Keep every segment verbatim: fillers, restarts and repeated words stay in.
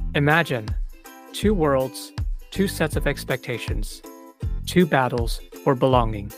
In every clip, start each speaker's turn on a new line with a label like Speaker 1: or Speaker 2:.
Speaker 1: Imagine two worlds, two sets of expectations, two battles for belonging.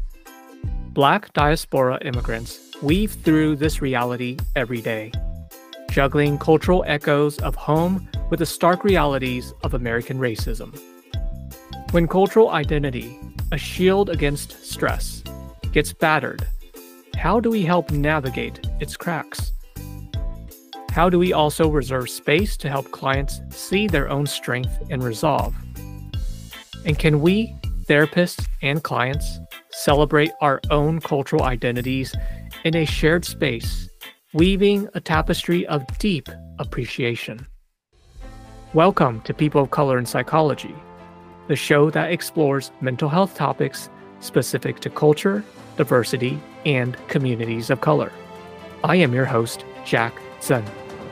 Speaker 1: Black diaspora immigrants weave through this reality every day, juggling cultural echoes of home with the stark realities of American racism. When cultural identity, a shield against stress, gets battered, how do we help navigate its cracks? How do we also reserve space to help clients see their own strength and resolve? And can we, therapists and clients, celebrate our own cultural identities in a shared space, weaving a tapestry of deep appreciation? Welcome to People of Color in Psychology, the show that explores mental health topics specific to culture, diversity, and communities of color. I am your host, Jack Zhen.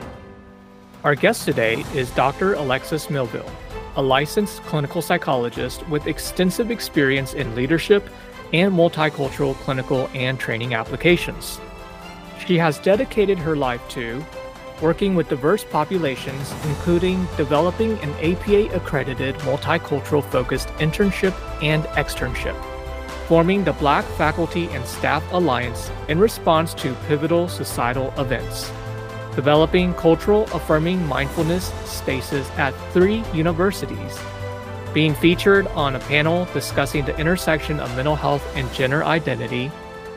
Speaker 1: Our guest today is Doctor Alexis Millville, a licensed clinical psychologist with extensive experience in leadership and multicultural clinical and training applications. She has dedicated her life to working with diverse populations, including developing an A P A-accredited multicultural-focused internship and externship, forming the Black Faculty and Staff Alliance in response to pivotal societal events, developing cultural affirming mindfulness spaces at three universities, being featured on a panel discussing the intersection of mental health and gender identity,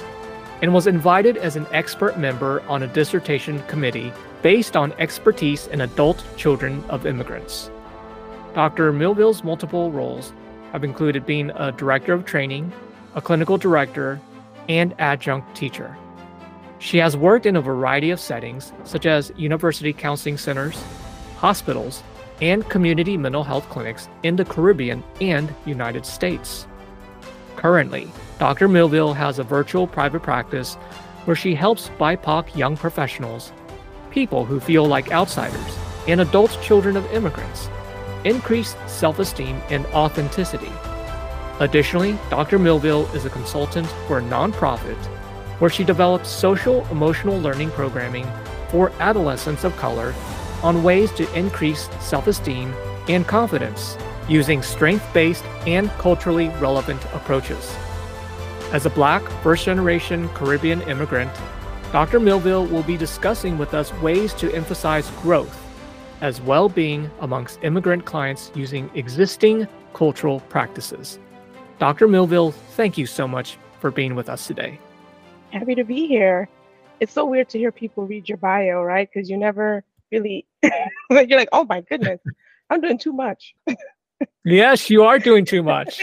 Speaker 1: and was invited as an expert member on a dissertation committee based on expertise in adult children of immigrants. Doctor Millville's multiple roles have included being a director of training, a clinical director, and adjunct teacher. She has worked in a variety of settings, such as university counseling centers, hospitals, and community mental health clinics in the Caribbean and United States. Currently, Doctor Millville has a virtual private practice where she helps B I P O C young professionals, people who feel like outsiders, and adult children of immigrants increase self-esteem and authenticity. Additionally, Doctor Millville is a consultant for a nonprofit where she develops social emotional learning programming for adolescents of color on ways to increase self-esteem and confidence using strength-based and culturally relevant approaches. As a Black first-generation Caribbean immigrant, Doctor Millville will be discussing with us ways to emphasize growth as well-being amongst immigrant clients using existing cultural practices. Doctor Millville, thank you so much for being with us today.
Speaker 2: Happy to be here. It's so weird to hear people read your bio, right? Because you never really, you're like, oh my goodness, I'm doing too much.
Speaker 1: Yes, you are doing too much.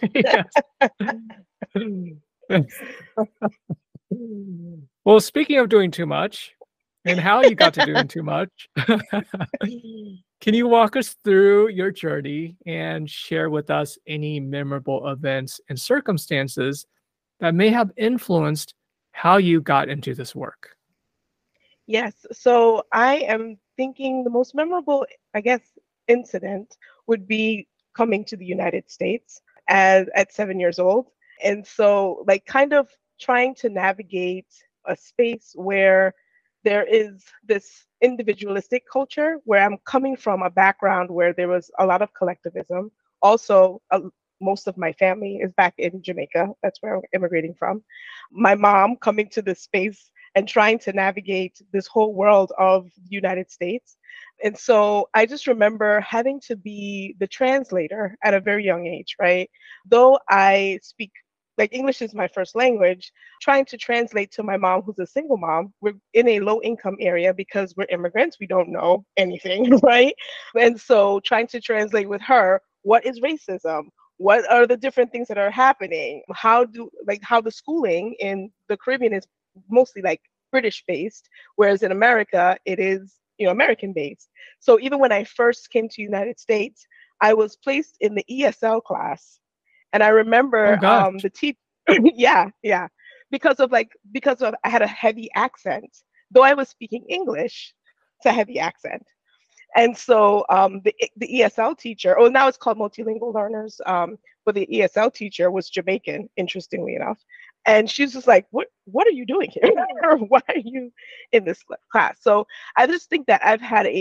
Speaker 1: Well, speaking of doing too much and how you got to doing too much, can you walk us through your journey and share with us any memorable events and circumstances that may have influenced how you got into this work?
Speaker 2: Yes. So I am thinking the most memorable, I guess, incident would be coming to the United States as at seven years old. And so like kind of trying to navigate a space where there is this individualistic culture where I'm coming from a background where there was a lot of collectivism. Also, a, most of my family is back in Jamaica. That's where I'm immigrating from. My mom coming to this space and trying to navigate this whole world of the United States. And so I just remember having to be the translator at a very young age, right? Though I speak, like English is my first language, trying to translate to my mom, who's a single mom. We're in a low income area because we're immigrants. We don't know anything, right? And so trying to translate with her, what is racism? What are the different things that are happening? How do, like how the schooling in the Caribbean is mostly like British based, whereas in America, it is, you know, American based. So even when I first came to United States, I was placed in the E S L class. And I remember
Speaker 1: Oh, gosh.
Speaker 2: um, the teacher, yeah, yeah, because of like, because of, I had a heavy accent, though I was speaking English, it's a heavy accent. And so um, the, the E S L teacher, oh, now it's called multilingual learners, um, but the E S L teacher was Jamaican, interestingly enough. And she's just like, what, what are you doing here? Why are you in this class? So I just think that I've had a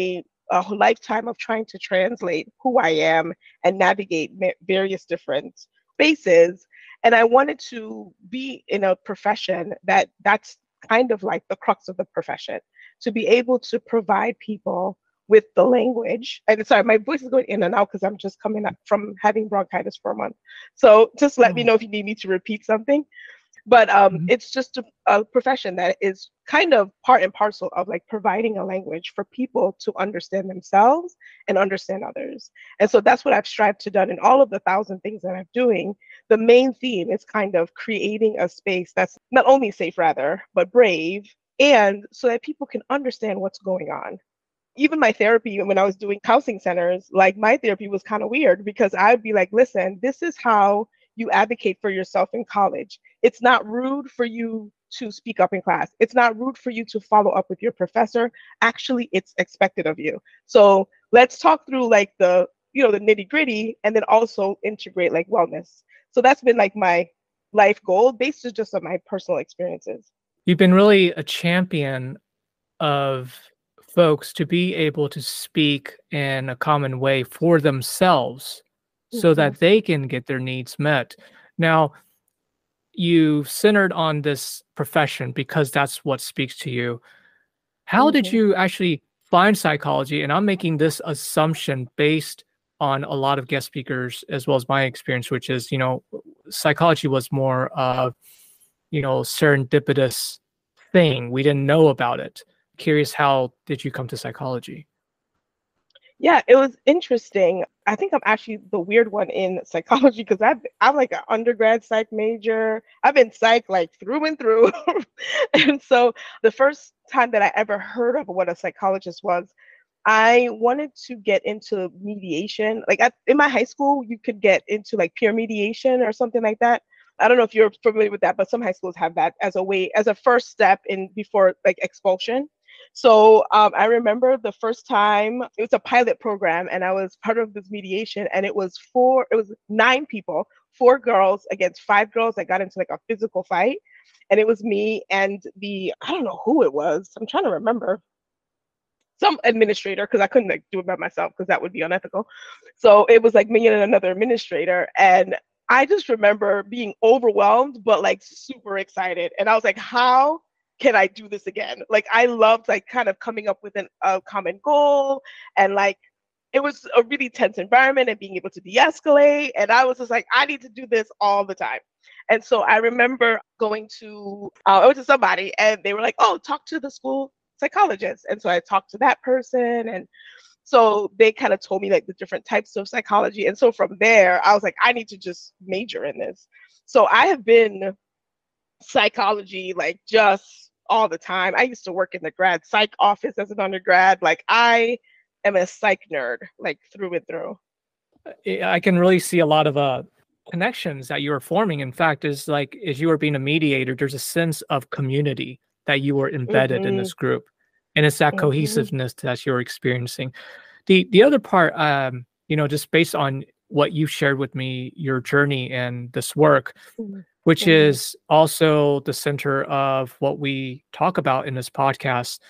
Speaker 2: a whole lifetime of trying to translate who I am and navigate ma- various different spaces. And I wanted to be in a profession that that's kind of like the crux of the profession, to be able to provide people with the language. And sorry, my voice is going in and out because I'm just coming up from having bronchitis for a month. So just let me
Speaker 1: Oh.
Speaker 2: know if you need me to repeat something. But um,
Speaker 1: Mhm.
Speaker 2: it's just a, a profession that is kind of part and parcel of like providing a language for people to understand themselves and understand others. And so that's what I've strived to done in all of the thousand things that I'm doing. The main theme is kind of creating a space that's not only safe, rather, but brave, and so that people can understand what's going on. Even my therapy, when I was doing counseling centers, like my therapy was kind of weird because I'd be like, listen, this is how you advocate for yourself in college. It's not rude for you to speak up in class. It's not rude for you to follow up with your professor. Actually, it's expected of you. So let's talk through like the, you know, the nitty gritty and then also integrate like wellness. So that's been like my life goal based just on my personal experiences.
Speaker 1: You've been really a champion of folks to be able to speak in a common way for themselves so
Speaker 2: Mhm,
Speaker 1: that they can get their needs met. Now, you centered on this profession because that's what speaks to you. How did
Speaker 2: mhm.
Speaker 1: you actually find psychology? And I'm making this assumption based on a lot of guest speakers as well as my experience, which is, you know, psychology was more of, you know, serendipitous thing. We didn't know about it. Curious, how did you come to psychology?
Speaker 2: Yeah, it was interesting. I think I'm actually the weird one in psychology because I've I'm like an undergrad psych major. I've been psych like through and through. And so the first time that I ever heard of what a psychologist was, I wanted to get into mediation. Like at, in my high school, you could get into like peer mediation or something like that. I don't know if you're familiar with that, but some high schools have that as a way, as a first step in before like expulsion. So um, I remember the first time it was a pilot program, and I was part of this mediation, and it was four, it was nine people, four girls against five girls that got into like a physical fight, and it was me and the I don't know who it was. I'm trying to remember some administrator because I couldn't like do it by myself because that would be unethical. So it was like me and another administrator, and I just remember being overwhelmed but like super excited, and I was like, how can I do this again? Like I loved like kind of coming up with an, a common goal, and like it was a really tense environment and being able to de-escalate, and I was just like, I need to do this all the time. And so I remember going to uh, I went to somebody and they were like, oh, talk to the school psychologist. And so I talked to that person, and so they kind of told me like the different types of psychology. And so from there, I was like, I need to just major in this. So I have been psychology like just all the time. I used to work in the grad psych office as an undergrad. Like I am a psych nerd, like through and through.
Speaker 1: I I can really see a lot of uh, connections that you were forming. In fact, is like as you were being a mediator, there's a sense of community that you were embedded in
Speaker 2: Mhm.
Speaker 1: this group, and it's that
Speaker 2: Mhm.
Speaker 1: cohesiveness that you're experiencing. The the other part, um, you know, just based on what you shared with me, your journey and this work,
Speaker 2: Mhm.
Speaker 1: which
Speaker 2: Mhm.
Speaker 1: is also the center of what we talk about in this podcast.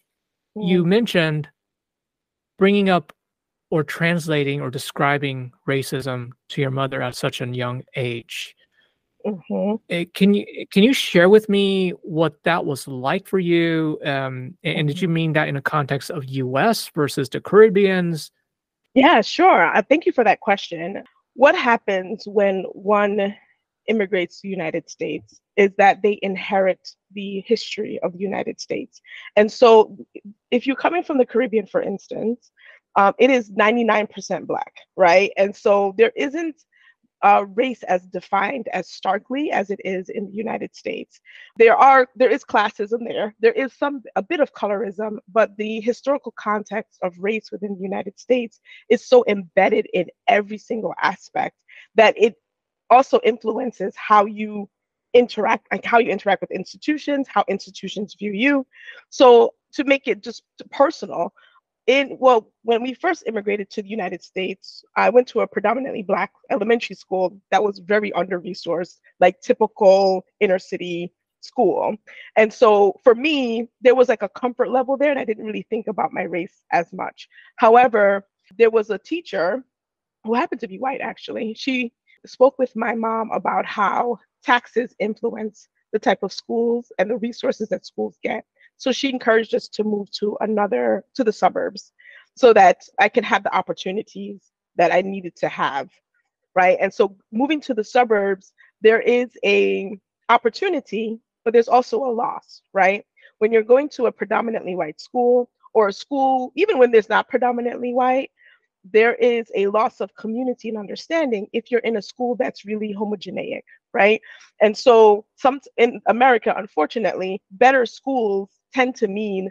Speaker 1: You
Speaker 2: Mhm.
Speaker 1: mentioned bringing up or translating or describing racism to your mother at such a young age.
Speaker 2: Mhm.
Speaker 1: Eh, can you can you share with me what that was like for you? Um, a- and did
Speaker 2: Mhm.
Speaker 1: you mean that in the context of U S versus the Caribbeans?
Speaker 2: Yeah, sure. Uh, thank you for that question. What happens when one immigrates to the United States is that they inherit the history of the United States. And so, if you're coming from the Caribbean, for instance, um, it is ninety-nine percent Black, right? And so, there isn't uh, race as defined as starkly as it is in the United States. There are there is classism there. There is some a bit of colorism, but the historical context of race within the United States is so embedded in every single aspect that it also influences how you interact, like how you interact with institutions, how institutions view you. So to make it just personal, in well when we first immigrated to the United States, I went to a predominantly Black elementary school that was very under resourced, like typical inner city school. And so for me, there was like a comfort level there, and I didn't really think about my race as much. However, there was a teacher who happened to be white actually. She spoke with my mom about how taxes influence the type of schools and the resources that schools get. So she encouraged us to move to another, to the suburbs, so that I could have the opportunities that I needed to have, right? And so moving to the suburbs, there is a opportunity, but there's also a loss, right? When you're going to a predominantly white school, or a school, even when there's not predominantly white, there is a loss of community and understanding if you're in a school that's really homogeneic, right? And so some in America, unfortunately, better schools tend to mean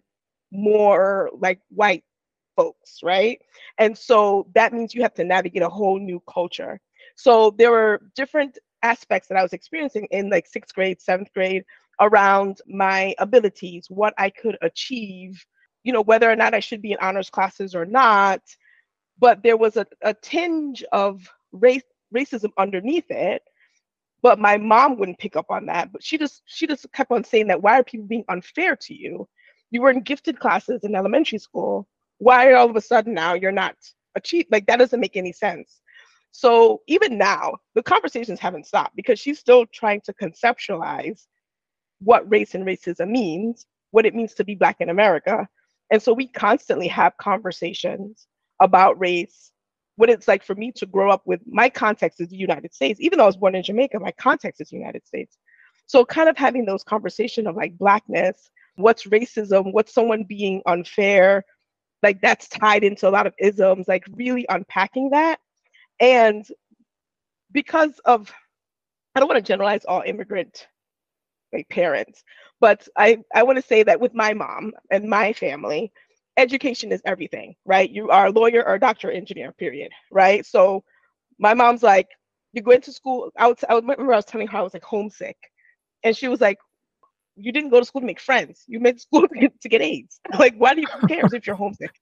Speaker 2: more like white folks, right? And so that means you have to navigate a whole new culture. So there were different aspects that I was experiencing in like sixth grade, seventh grade around my abilities, what I could achieve, you know, whether or not I should be in honors classes or not. But there was a, a tinge of race racism underneath it. But my mom wouldn't pick up on that. But she just she just kept on saying that, why are people being unfair to you? You were in gifted classes in elementary school. Why all of a sudden now you're not achieved? Like that doesn't make any sense. So even now, the conversations haven't stopped because she's still trying to conceptualize what race and racism means, what it means to be Black in America. And so we constantly have conversations about race, what it's like for me to grow up with, my context is the United States. Even though I was born in Jamaica, my context is the United States. So kind of having those conversations of like Blackness, what's racism, what's someone being unfair, like that's tied into a lot of isms, like really unpacking that. And because of, I don't want to generalize all immigrant like parents, but I, I want to say that with my mom and my family, education is everything, right? You are a lawyer or a doctor or engineer, period, right? So my mom's like, you go into school, I, would, I remember I was telling her I was like homesick. And she was like, you didn't go to school to make friends. You went to school to get, to get AIDS. Like, why do you, who cares if you're homesick?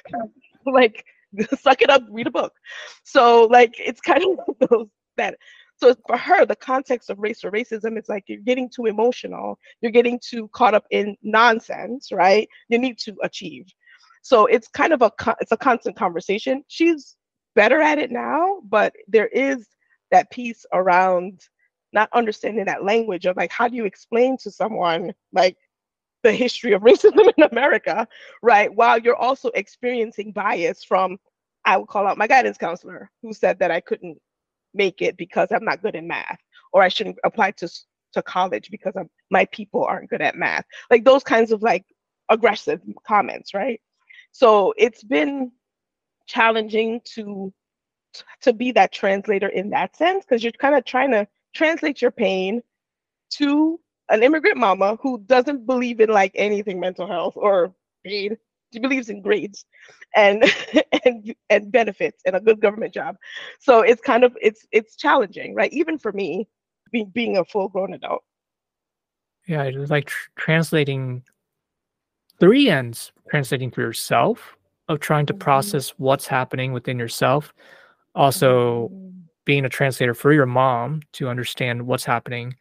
Speaker 2: Like, suck it up, read a book. So like, it's kind of those that, so for her, the context of race or racism, it's like you're getting too emotional. You're getting too caught up in nonsense, right? You need to achieve. So it's kind of a, it's a constant conversation. She's better at it now, but there is that piece around not understanding that language of like, how do you explain to someone like the history of racism in America, right? While you're also experiencing bias from, I would call out my guidance counselor who said that I couldn't make it because I'm not good in math, or I shouldn't apply to, to college because I'm, my people aren't good at math. Like those kinds of like aggressive comments, right? So it's been challenging to to be that translator in that sense, because you're kind of trying to translate your pain to an immigrant mama who doesn't believe in like anything mental health or pain. She believes in grades and and and benefits and a good government job. So it's kind of it's it's challenging, right? Even for me, being being a full grown adult.
Speaker 1: Yeah, it was like tr- translating three ends, translating for yourself, of trying to
Speaker 2: Mhm,
Speaker 1: process what's happening within yourself, also
Speaker 2: mhm,
Speaker 1: being a translator for your mom to understand what's happening,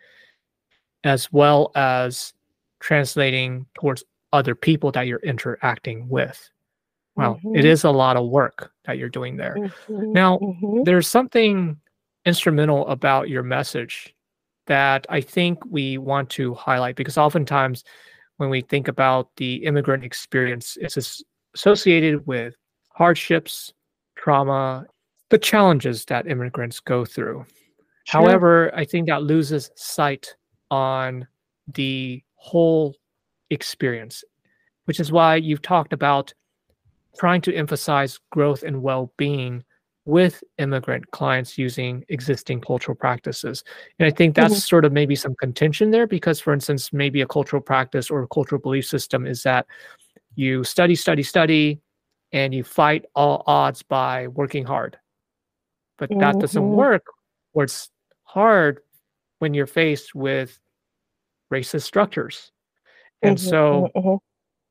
Speaker 1: as well as translating towards other people that you're interacting with. Wow, it
Speaker 2: mhm,
Speaker 1: is a lot of work that you're doing there.
Speaker 2: mhm,
Speaker 1: Now,
Speaker 2: mhm,
Speaker 1: there's something instrumental about your message that I think we want to highlight, because oftentimes when we think about the immigrant experience, it's as- associated with hardships, trauma, the challenges that immigrants go through.
Speaker 2: Sure.
Speaker 1: However, I think that loses sight on the whole experience, which is why you've talked about trying to emphasize growth and well-being with immigrant clients using existing cultural practices. And I think that's
Speaker 2: Mhm,
Speaker 1: sort of maybe some contention there because, for instance, maybe a cultural practice or a cultural belief system is that you study, study, study, and you fight all odds by working hard. But that doesn't
Speaker 2: mhm,
Speaker 1: work, or it's hard when you're faced with racist structures. And
Speaker 2: mhm, mhm,
Speaker 1: so
Speaker 2: mhm.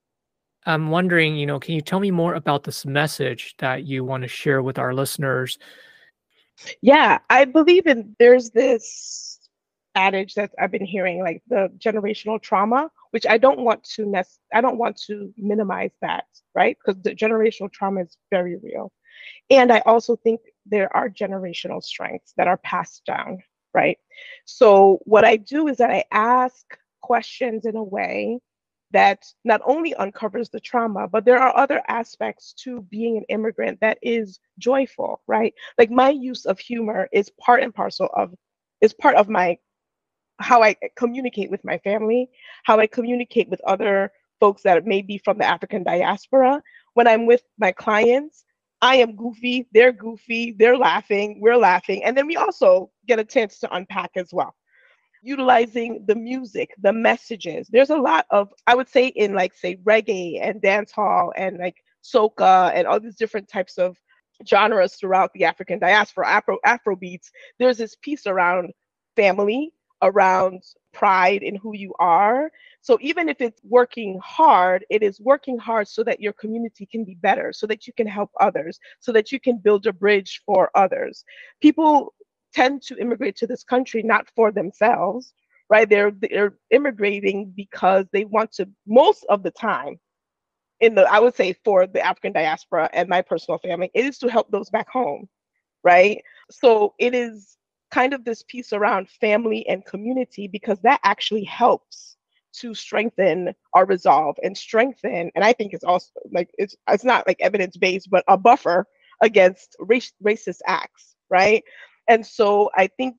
Speaker 1: I'm wondering, you know, can you tell me more about this message that you want to share with our listeners?
Speaker 2: Yeah, I believe in there's this. adage that I've been hearing, like the generational trauma, which I don't want to mess, I don't want to minimize that, right? Because the generational trauma is very real. And I also think there are generational strengths that are passed down, right? So what I do is that I ask questions in a way that not only uncovers the trauma, but there are other aspects to being an immigrant that is joyful, right? Like my use of humor is part and parcel of, is part of my, how I communicate with my family, how I communicate with other folks that may be from the African diaspora. When I'm with my clients, I am goofy, they're goofy, they're laughing, we're laughing. And then we also get a chance to unpack as well. Utilizing the music, the messages. There's a lot of, I would say, in like, say, reggae and dance hall and like soca and all these different types of genres throughout the African diaspora, Afro Afro beats. There's this piece around family, around pride in who you are. So even if it's working hard, it is working hard so that your community can be better, so that you can help others, so that you can build a bridge for others. People tend to immigrate to this country not for themselves, right? They're they're immigrating because they want to, most of the time, in the, I would say for the African diaspora and my personal family, it is to help those back home, right? So it is kind of this piece around family and community, because that actually helps to strengthen our resolve and strengthen, and I think it's also like, it's it's not like evidence-based, but a buffer against race, racist acts, right? And so I think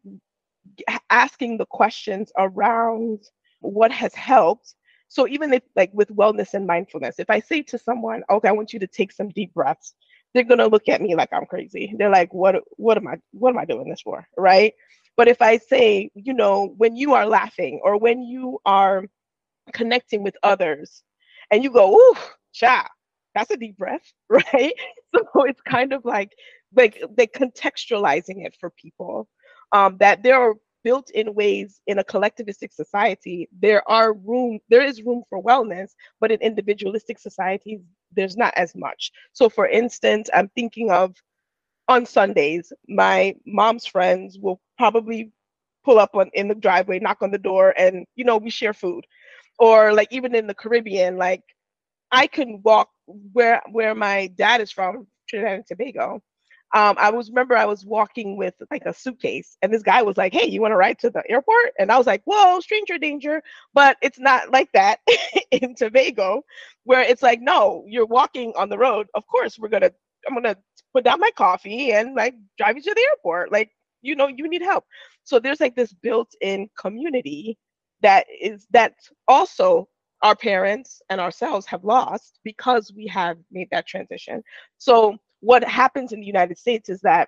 Speaker 2: asking the questions around what has helped. So even if, like with wellness and mindfulness, if I say to someone, okay, I want you to take some deep breaths, they're gonna look at me like I'm crazy. They're like, what what am I what am I doing this for? Right? But if I say, you know, when you are laughing or when you are connecting with others and you go, ooh, cha, that's a deep breath, right? So it's kind of like like they contextualizing it for people, um, that there are built-in ways in a collectivistic society. There are room, there is room for wellness, but in individualistic societies, there's not as much. So for instance, I'm thinking of on Sundays, my mom's friends will probably pull up on in the driveway, knock on the door, and you know, we share food. Or like even in the Caribbean, like I can walk where where my dad is from, Trinidad and Tobago. Um, I was remember I was walking with like a suitcase, and this guy was like, "Hey, you want to ride to the airport?" And I was like, "Whoa, stranger danger!" But it's not like that in Tobago, where it's like, "No, you're walking on the road. Of course, we're gonna I'm gonna put down my coffee and like drive you to the airport. Like, you know, you need help." So there's like this built-in community that is that also our parents and ourselves have lost because we have made that transition. So what happens in the United States is that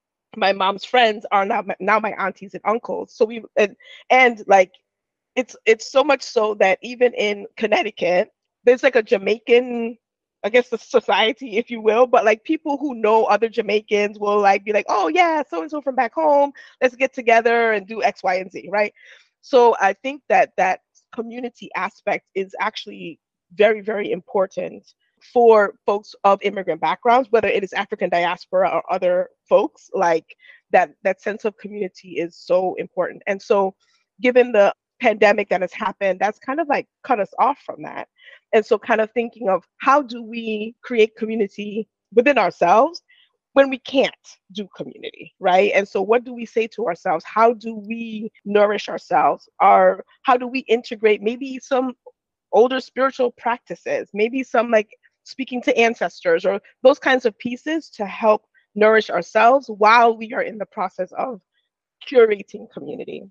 Speaker 2: my mom's friends are now now my aunties and uncles. So we and, and like it's it's so much so that even in Connecticut, there's like a Jamaican, I guess, the society, if you will, but like people who know other Jamaicans will like be like, oh yeah, so and so from back home, let's get together and do X, Y, and Z, right? So I think that that community aspect is actually very, very important for folks of immigrant backgrounds, whether it is African diaspora or other folks. Like that that sense of community is so important. And so given the pandemic that has happened, that's kind of like cut us off from that. And so kind of thinking of how do we create community within ourselves when we can't do community, right? And so what do we say to ourselves? How do we nourish ourselves? Or how do we integrate maybe some older spiritual practices, maybe some like speaking to ancestors or those kinds of pieces to help nourish ourselves while we are in the process of curating community?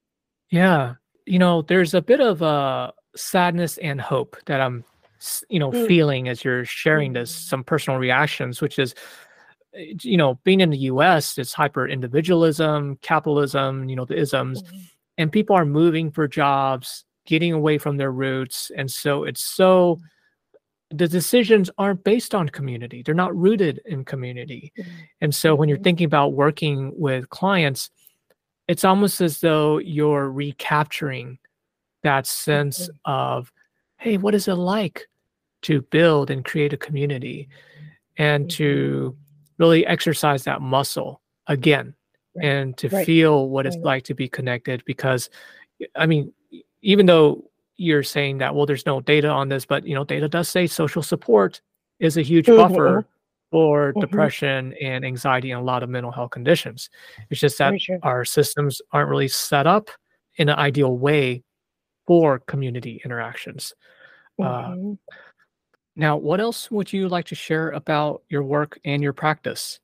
Speaker 1: Yeah. You know, there's a bit of uh, sadness and hope that I'm, s- you know,
Speaker 2: Mm,
Speaker 1: feeling as you're sharing this,
Speaker 2: mm,
Speaker 1: some personal reactions, which is, eh, you know, being in the U S, it's hyper individualism, capitalism, you know, the isms,
Speaker 2: mm,
Speaker 1: and people are moving for jobs, getting away from their roots. And so it's so, the decisions aren't based on community, they're not rooted in community.
Speaker 2: mm,
Speaker 1: And so when you're
Speaker 2: mhm,
Speaker 1: thinking about working with clients, it's almost as though you're recapturing that sense
Speaker 2: mhm,
Speaker 1: of, hey, what is it like to build and create a community and
Speaker 2: mhm,
Speaker 1: to really exercise that muscle again
Speaker 2: Right.
Speaker 1: and to
Speaker 2: Right.
Speaker 1: feel what it's
Speaker 2: Right.
Speaker 1: like to be connected. Because, I mean, e even though you're saying that, well, there's no data on this, but, you know, data does say social support is a huge
Speaker 2: Mhm.
Speaker 1: buffer for
Speaker 2: Mhm.
Speaker 1: depression and anxiety and a lot of mental health conditions. It's just that
Speaker 2: Very true.
Speaker 1: our systems aren't really set up in an ideal way for community interactions. Uh,
Speaker 2: Mhm.
Speaker 1: Now, what else would you like to share about your work and your practice?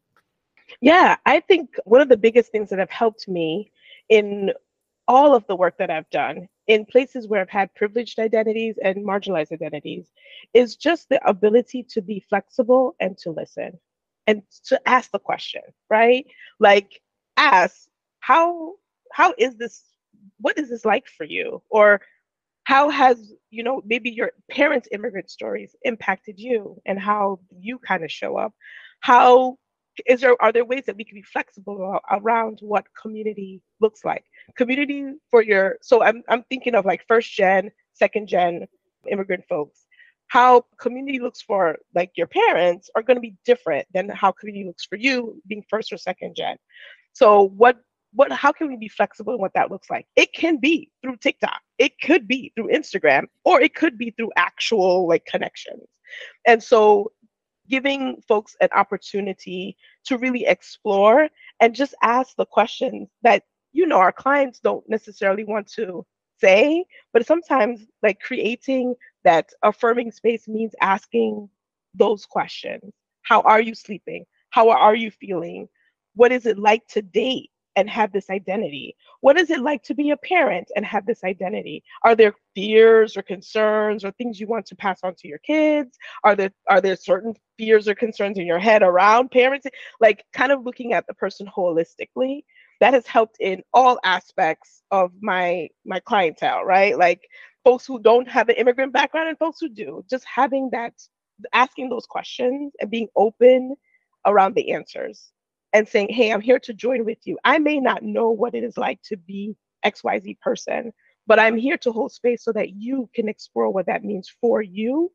Speaker 2: Yeah, I think one of the biggest things that have helped me in all of the work that I've done in places where I've had privileged identities and marginalized identities is just the ability to be flexible and to listen and to ask the question, right? Like ask how how is this what is this like for you? Or how has, you know, maybe your parents' immigrant stories impacted you and how you kind of show up? How is there are there ways that we can be flexible a- around what community looks like? Community for your so I'm I'm thinking of like first gen, second gen immigrant folks. How community looks for like your parents are going to be different than how community looks for you being first or second gen. So what what how can we be flexible in what that looks like? It can be through TikTok. It could be through Instagram, or it could be through actual like connections. And so giving folks an opportunity to really explore and just ask the questions that you know our clients don't necessarily want to say, but sometimes like creating that affirming space means asking those questions. How are you sleeping? How are you feeling? What is it like to date and have this identity? What is it like to be a parent and have this identity? Are there fears or concerns or things you want to pass on to your kids? Are there are there certain fears or concerns in your head around parenting? Like kind of looking at the person holistically. That has helped in all aspects of my my clientele, right? Like folks who don't have an immigrant background and folks who do. Just having that asking those questions and being open around the answers and saying, "Hey, I'm here to join with you. I may not know what it is like to be X Y Z person, but I'm here to hold space so that you can explore what that means for you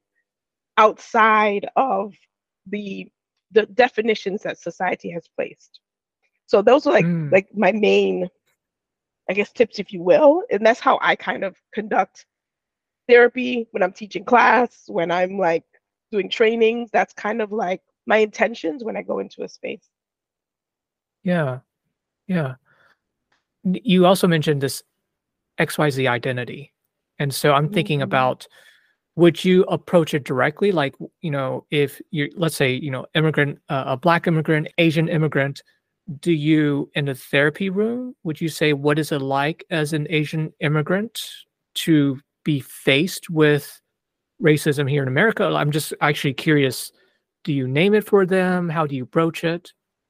Speaker 2: outside of the the definitions that society has placed." So those are like
Speaker 1: Mm,
Speaker 2: like my main, I guess, tips, if you will, and that's how I kind of conduct therapy when I'm teaching class, when I'm like doing trainings. That's kind of like my intentions when I go into a space.
Speaker 1: yeah, yeah. N You also mentioned this X Y Z identity, and so I'm thinking
Speaker 2: Mhm.
Speaker 1: about, would you approach it directly? Like, w you know, if you let's say, you know, immigrant, uh, a Black immigrant, Asian immigrant, do you in the therapy room, would you say, "What is it like as an Asian immigrant to be faced with racism here in America?" I'm just actually curious, do you name it for them? How do you broach it?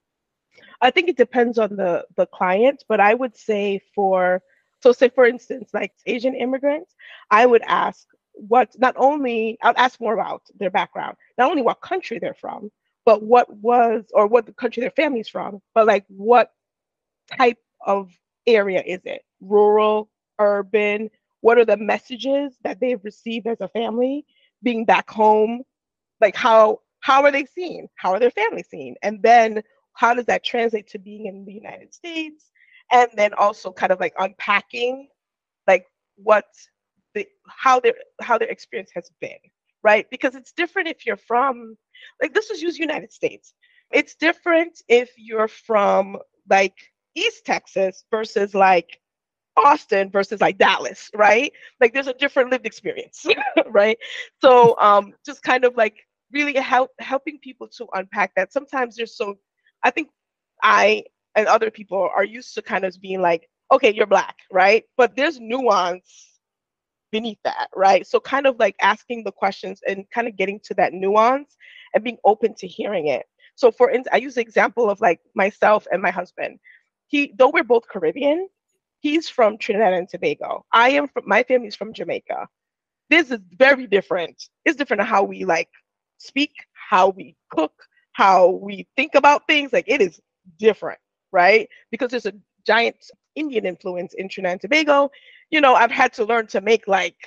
Speaker 2: I think it depends on the the client, but I would say for so say for instance, like Asian immigrants, I would ask what not only I'd ask more about their background, not only what country they're from, but what was or what the country their family's from, but like what type of area is it? Rural, urban? What are the messages that they've received as a family being back home? Like how how are they seen? How are their families seen? And then how does that translate to being in the United States? And then also kind of like unpacking like what the how their how their experience has been, right? Because it's different if you're from like this was use United States. It's different if you're from like East Texas versus like Austin versus like Dallas, right? Like there's a different lived experience, right? So um just kind of like really help helping people to unpack that. Sometimes there's so I think I and other people are used to kind of being like, okay, you're black, right? But there's nuance beneath that, right? So kind of like asking the questions and kind of getting to that nuance and being open to hearing it. So for instance, I use the example of like myself and my husband. He though we're both Caribbean, he's from Trinidad and Tobago. I am from my family's from Jamaica. This is very different. It's different how we like speak, how we cook, how we think about things. Like it is different, right? Because there's a giant Indian influence in Trinidad and Tobago. You know, I've had to learn to make like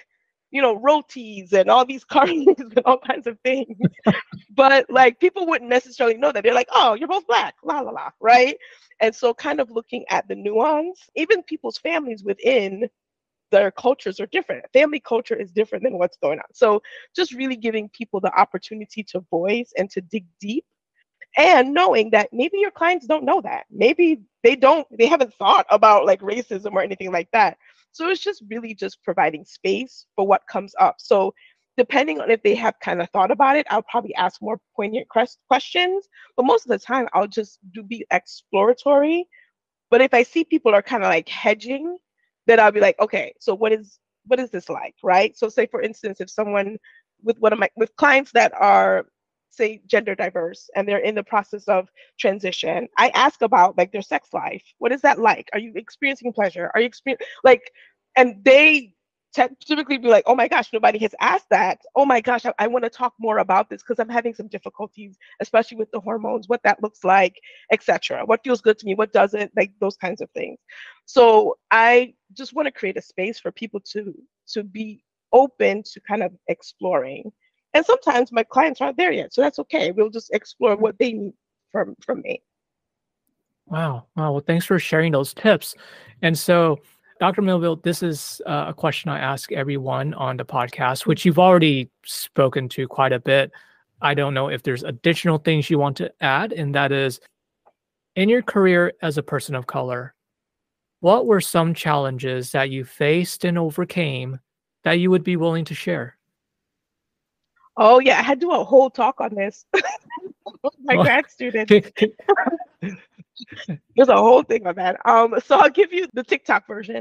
Speaker 2: you know, rotis and all these curries and all kinds of things. But like people wouldn't necessarily know that. They're like, oh, you're both black, la la la, right? And so kind of looking at the nuance, even people's families within their cultures are different. Family culture is different than what's going on. So just really giving people the opportunity to voice and to dig deep, and knowing that maybe your clients don't know that. Maybe they don't, they haven't thought about like racism or anything like that. So it's just really just providing space for what comes up. So depending on if they have kind of thought about it, I'll probably ask more poignant ques- questions. But most of the time, I'll just do be exploratory. But if I see people are kind of like hedging, then I'll be like, okay, so what is what is this like, right? So say for instance, if someone with one of my with clients that are say gender diverse and they're in the process of transition, I ask about like their sex life. What is that like? Are you experiencing pleasure? Are you experiencing like, and they te- typically be like, oh my gosh, nobody has asked that. Oh my gosh, I, I want to talk more about this because I'm having some difficulties, especially with the hormones, what that looks like, et cetera. What feels good to me, what doesn't, like those kinds of things. So I just want to create a space for people to to be open to kind of exploring. And sometimes my clients aren't there yet, so that's okay. We'll just explore what they need from from me.
Speaker 1: Wow. Wow. Well, thanks for sharing those tips. And so, doctor Millville, this is uh, a question I ask everyone on the podcast, which you've already spoken to quite a bit. I don't know if there's additional things you want to add, and that is in your career as a person of color, what were some challenges that you faced and overcame that you would be willing to share?
Speaker 2: Oh yeah, I had to do a whole talk on this. My
Speaker 1: Well,
Speaker 2: grad students.
Speaker 1: can- can-
Speaker 2: There's a whole thing on that. Um, so I'll give you the TikTok version.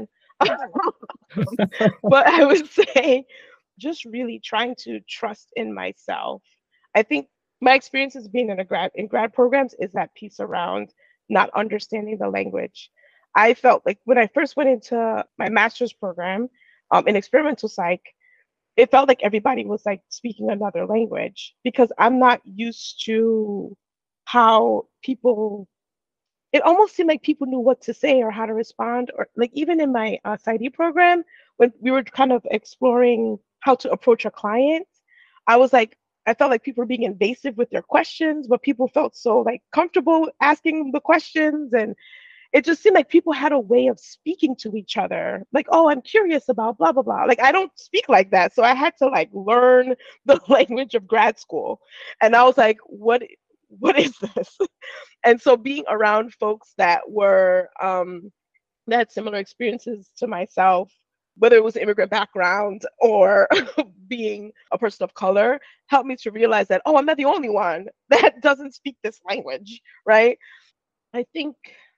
Speaker 2: But I would say just really trying to trust in myself. I think my experiences being in a grad in grad programs is that piece around not understanding the language. I felt like when I first went into my master's program um, in experimental psych, it felt like everybody was like speaking another language because I'm not used to how people, it almost seemed like people knew what to say or how to respond, or like even in my uh, PsyD program when we were kind of exploring how to approach a client, I was like, I felt like people were being invasive with their questions, but people felt so like comfortable asking the questions, and it just seemed like people had a way of speaking to each other like, oh, I'm curious about blah blah blah. Like I don't speak like that, so I had to like learn the language of grad school, and I was like, what what is this? And so being around folks that were um that had similar experiences to myself, whether it was immigrant background or being a person of color, helped me to realize that, oh, I'm not the only one that doesn't speak this language, right? I think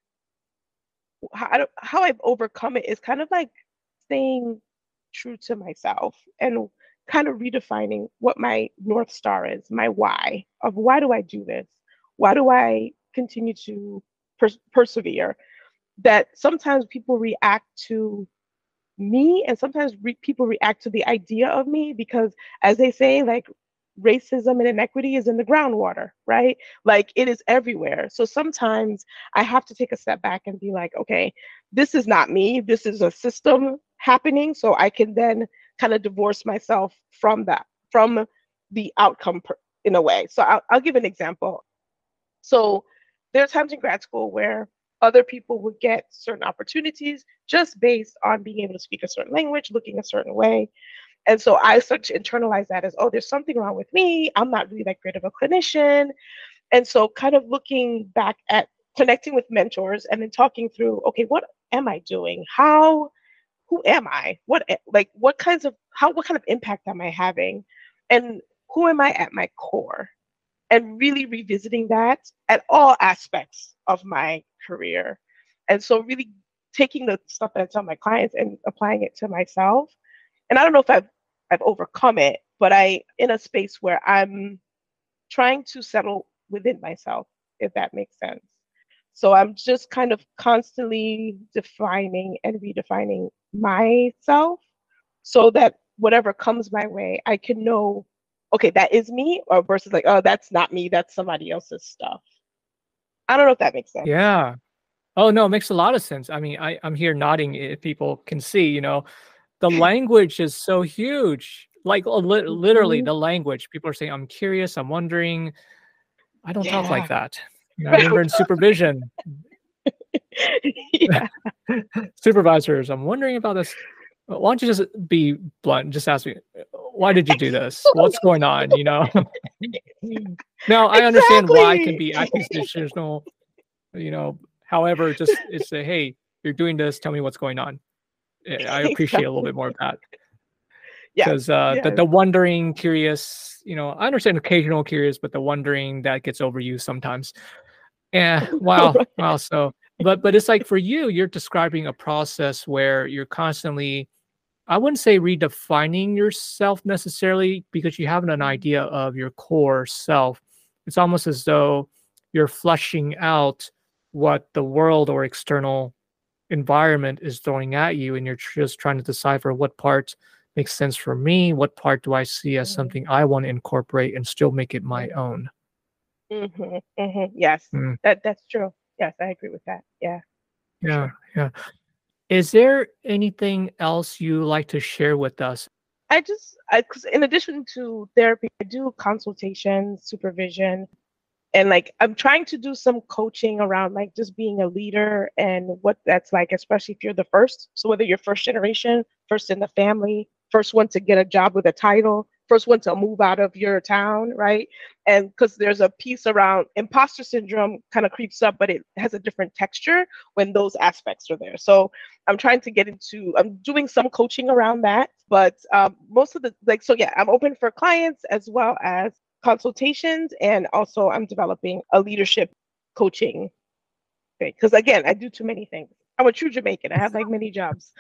Speaker 2: how, I don't- how I've overcome it is kind of like staying true to myself and kind of redefining what my North Star is, my why of why do I do this? Why do I continue to pers- persevere? That sometimes people react to me and sometimes re- people react to the idea of me because, as they say, like racism and inequity is in the groundwater, right? Like it is everywhere. So sometimes I have to take a step back and be like, okay, this is not me, this is a system happening, so I can then kind of divorce myself from that, from the outcome per, in a way. So I'll, I'll give an example. So there are times in grad school where other people would get certain opportunities just based on being able to speak a certain language, looking a certain way. And so I start to internalize that as, oh, there's something wrong with me. I'm not really that great of a clinician. And so kind of looking back at connecting with mentors and then talking through, okay, what am I doing? How, who am I? What, like, what kinds of, how, what kind of impact am I having? And who am I at my core? And really revisiting that at all aspects of my career. And so really taking the stuff that I tell my clients and applying it to myself. And I don't know if I've I've overcome it, but I in a space where I'm trying to settle within myself, if that makes sense. So I'm just kind of constantly defining and redefining myself so that whatever comes my way, I can know, okay, that is me, or versus like, oh, that's not me, that's somebody else's stuff. I don't know if that makes sense.
Speaker 1: Yeah. Oh, no, it makes a lot of sense. I mean, I, I'm here nodding if people can see, you know, the language is so huge. Like uh, li- literally
Speaker 2: Mhm.
Speaker 1: the language. People are saying, I'm curious, I'm wondering. I don't talk like
Speaker 2: Yeah.
Speaker 1: that. You know, I remember in supervision,
Speaker 2: Yeah.
Speaker 1: supervisors, I'm wondering about this. Why don't you just be blunt and just ask me, "Uh, why did you do this? What's going on? You know? Now I understand why it can
Speaker 2: Exactly.
Speaker 1: be accusational, you know. However, just it's say, hey, you're doing this, tell me what's going on. Eh, I appreciate a little
Speaker 2: Exactly.
Speaker 1: bit more of that.
Speaker 2: Yes.
Speaker 1: Because uh, the
Speaker 2: Yes.
Speaker 1: the wondering, curious, you know, I understand occasional curious, but the wondering that gets overused sometimes. Yeah, wow,
Speaker 2: Right.
Speaker 1: wow. So, but but it's like for you, you're describing a process where you're constantly, I wouldn't say redefining yourself necessarily because you have an
Speaker 2: Mhm.
Speaker 1: idea of your core self. It's almost as though you're fleshing out what the world or external environment is throwing at you, and you're just trying to decipher what part makes sense for me, what part do I see as
Speaker 2: Mhm.
Speaker 1: something I want to incorporate and still make it my
Speaker 2: Mhm.
Speaker 1: own.
Speaker 2: Mhm. Mhm. Yes.
Speaker 1: Mm,
Speaker 2: That that's true. Yes, I agree with that. Yeah, for
Speaker 1: yeah,
Speaker 2: sure.
Speaker 1: yeah. Is there anything else you like to share with us?
Speaker 2: I just I 'cause in addition to therapy, I do consultation, supervision, and like I'm trying to do some coaching around like just being a leader and what that's like, especially if you're the first. So whether you're first generation, first in the family, first one to get a job with a title, first one to move out of your town, right? And because there's a piece around imposter syndrome kind of creeps up, but it has a different texture when those aspects are there. So I'm trying to get into, I'm doing some coaching around that, but um, most of the like, so yeah, I'm open for clients as well as consultations, and also I'm developing a leadership coaching thing because again I do too many things. I'm a true Jamaican. I have like many jobs.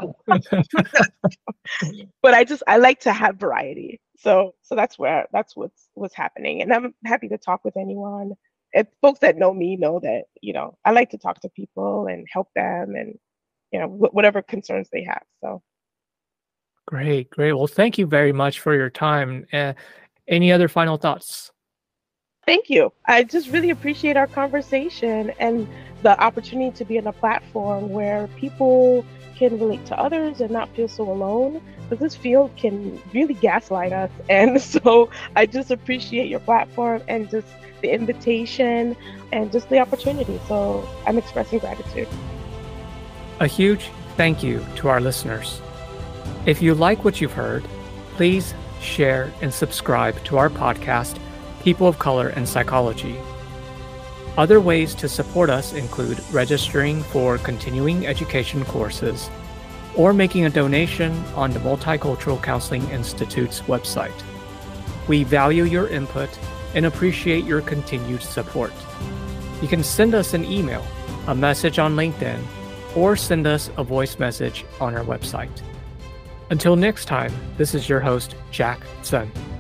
Speaker 2: But I just I like to have variety. So so that's where that's what's what's happening, and I'm happy to talk with anyone. And folks that know me know that you know I like to talk to people and help them, and you know wh- whatever concerns they have. So
Speaker 1: Great, great. Well, thank you very much for your time. Uh, any other final thoughts?
Speaker 2: thank you. I just really appreciate our conversation and the opportunity to be in a platform where people can relate to others and not feel so alone. Because this field can really gaslight us. And so I just appreciate your platform and just the invitation and just the opportunity. So I'm expressing gratitude.
Speaker 1: A huge thank you to our listeners. If you like what you've heard, please share and subscribe to our podcast, People of Color and Psychology. Other ways to support us include registering for continuing education courses or making a donation on the Multicultural Counseling Institute's website. We value your input and appreciate your continued support. You can send us an email, a message on LinkedIn, or send us a voice message on our website. Until next time, this is your host, Jack Sun.